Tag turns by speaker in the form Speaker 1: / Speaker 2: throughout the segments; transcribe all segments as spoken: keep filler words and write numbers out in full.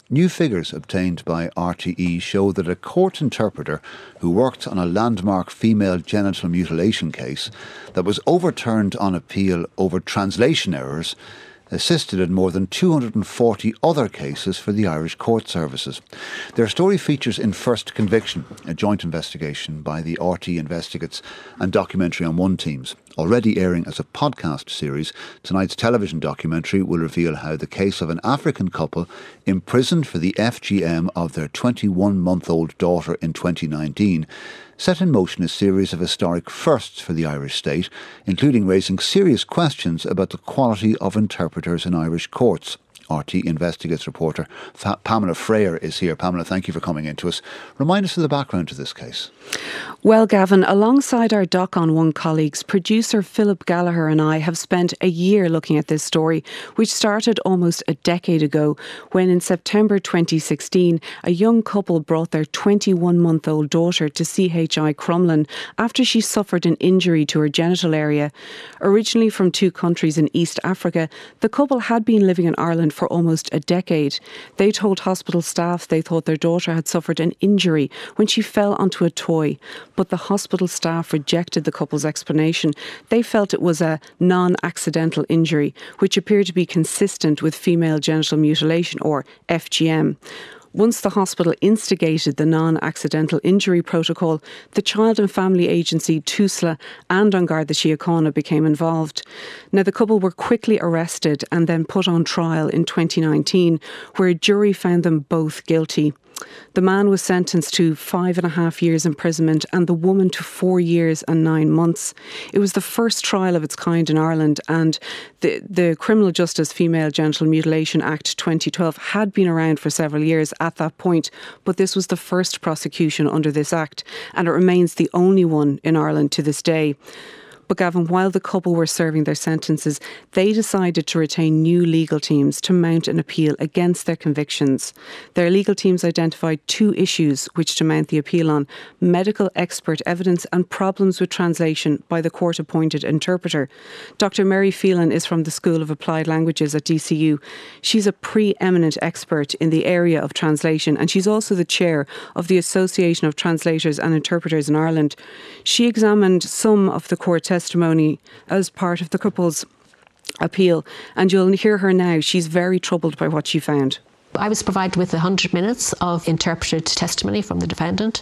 Speaker 1: New figures obtained by R T E show that a court interpreter who worked on a landmark female genital mutilation case that was overturned on appeal over translation errors assisted in more than two hundred forty other cases for the Irish court services. Their story features in First Conviction, a joint investigation by the R T E Investigates and Documentary on One teams. Already airing as a podcast series, tonight's television documentary will reveal how the case of an African couple imprisoned for the F G M of their twenty-one-month-old daughter in twenty nineteen set in motion a series of historic firsts for the Irish state, including raising serious questions about the quality of interpreters in Irish courts. R T E Investigates reporter Fa- Pamela Freyer is here. Pamela, thank you for coming in to us. Remind us of the background to this case.
Speaker 2: Well, Gavin, alongside our Doc on One colleagues, producer Philip Gallagher and I have spent a year looking at this story, which started almost a decade ago when in September twenty sixteen, a young couple brought their twenty-one-month-old daughter to C H I Crumlin after she suffered an injury to her genital area. Originally from two countries in East Africa, the couple had been living in Ireland for almost a decade. They told hospital staff they thought their daughter had suffered an injury when she fell onto a toy, but the hospital staff rejected the couple's explanation. They felt it was a non-accidental injury, which appeared to be consistent with female genital mutilation, or F G M. Once the hospital instigated the non-accidental injury protocol, the Child and Family Agency, TUSLA, and An Garda Síochána became involved. Now, the couple were quickly arrested and then put on trial in twenty nineteen, where a jury found them both guilty. The man was sentenced to five and a half years imprisonment and the woman to four years and nine months. It was the first trial of its kind in Ireland, and the, the Criminal Justice Female Genital Mutilation Act twenty twelve had been around for several years at that point, but this was the first prosecution under this act, and it remains the only one in Ireland to this day. But Gavin, while the couple were serving their sentences, they decided to retain new legal teams to mount an appeal against their convictions. Their legal teams identified two issues which to mount the appeal on: medical expert evidence and problems with translation by the court-appointed interpreter. Doctor Mary Phelan is from the School of Applied Languages at D C U. She's a pre-eminent expert in the area of translation, and she's also the chair of the Association of Translators and Interpreters in Ireland. She examined some of the court testimony as part of the couple's appeal, and you'll hear her now. She's very troubled by what she found.
Speaker 3: I was provided with one hundred minutes of interpreted testimony from the defendant,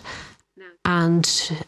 Speaker 3: and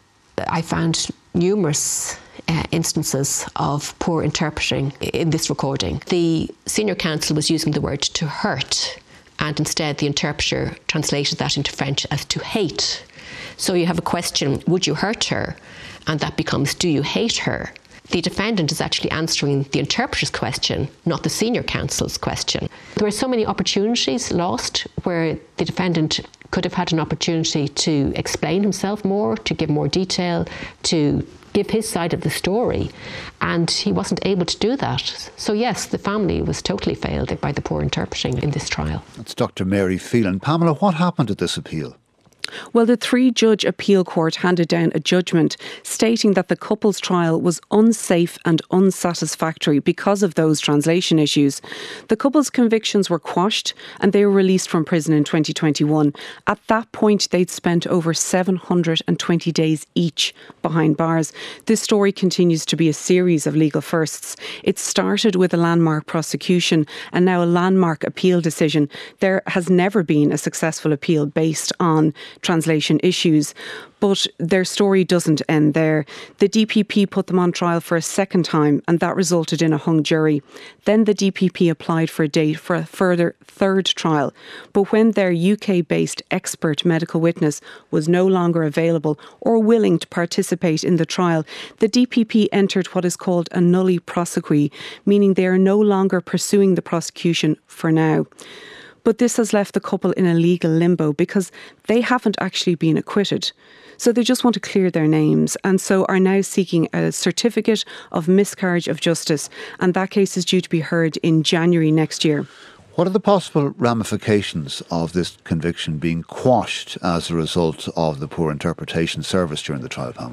Speaker 3: I found numerous uh, instances of poor interpreting in this recording. The senior counsel was using the word to hurt, and instead the interpreter translated that into French as to hate. So you have a question, would you hurt her? And that becomes, do you hate her? The defendant is actually answering the interpreter's question, not the senior counsel's question. There were so many opportunities lost where the defendant could have had an opportunity to explain himself more, to give more detail, to give his side of the story, and he wasn't able to do that. So yes, the family was totally failed by the poor interpreting in this trial.
Speaker 1: That's Doctor Mary Phelan. Pamela, what happened at this appeal?
Speaker 2: Well, the three-judge appeal court handed down a judgment stating that the couple's trial was unsafe and unsatisfactory because of those translation issues. The couple's convictions were quashed and they were released from prison in twenty twenty-one. At that point, they'd spent over seven hundred twenty days each behind bars. This story continues to be a series of legal firsts. It started with a landmark prosecution and now a landmark appeal decision. There has never been a successful appeal based on translation issues. But their story doesn't end there. The D P P put them on trial for a second time, and that resulted in a hung jury. Then the D P P applied for a date for a further third trial. But when their U K-based expert medical witness was no longer available or willing to participate in the trial, the D P P entered what is called a nulli prosequi, meaning they are no longer pursuing the prosecution for now. But this has left the couple in a legal limbo because they haven't actually been acquitted. So they just want to clear their names, and so are now seeking a certificate of miscarriage of justice, and that case is due to be heard in January next year.
Speaker 1: What are the possible ramifications of this conviction being quashed as a result of the poor interpretation service during the trial, Pamela?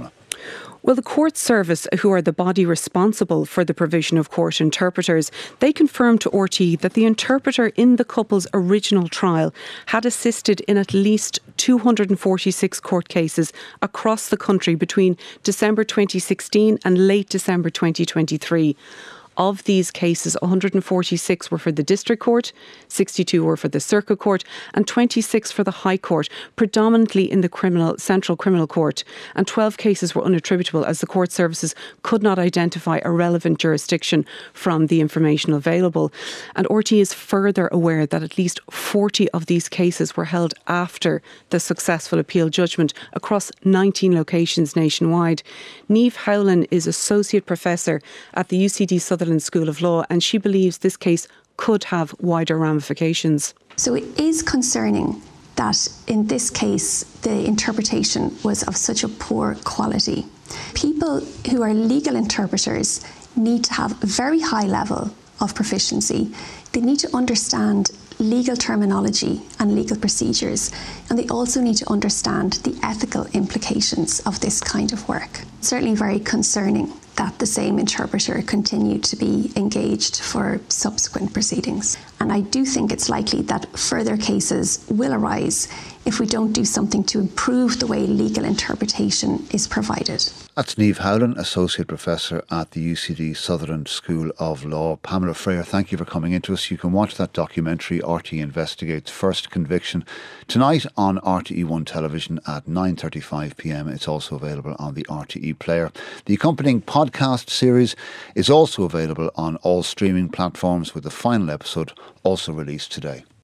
Speaker 2: Well, the court service, who are the body responsible for the provision of court interpreters, they confirmed to R T E that the interpreter in the couple's original trial had assisted in at least two hundred forty-six court cases across the country between December twenty sixteen and late December twenty twenty-three. Of these cases, one hundred forty-six were for the District Court, sixty-two were for the Circuit Court and twenty-six for the High Court, predominantly in the criminal Central Criminal Court. And twelve cases were unattributable as the court services could not identify a relevant jurisdiction from the information available. And R T E is further aware that at least forty of these cases were held after the successful appeal judgment across nineteen locations nationwide. Niamh Howlin is Associate Professor at the U C D Sutherland School of Law, and she believes this case could have wider ramifications.
Speaker 4: So it is concerning that in this case the interpretation was of such a poor quality. People who are legal interpreters need to have a very high level of proficiency. They need to understand legal terminology and legal procedures, and they also need to understand the ethical implications of this kind of work. Certainly very concerning that the same interpreter continued to be engaged for subsequent proceedings. And I do think it's likely that further cases will arise if we don't do something to improve the way legal interpretation is provided.
Speaker 1: That's Niamh Howlin, Associate Professor at the U C D Sutherland School of Law. Pamela Freer, thank you for coming into us. You can watch that documentary, R T E Investigates First Conviction, tonight on R T E one television at nine thirty-five p m. It's also available on the R T E player. The accompanying podcast series is also available on all streaming platforms, with the final episode also released today.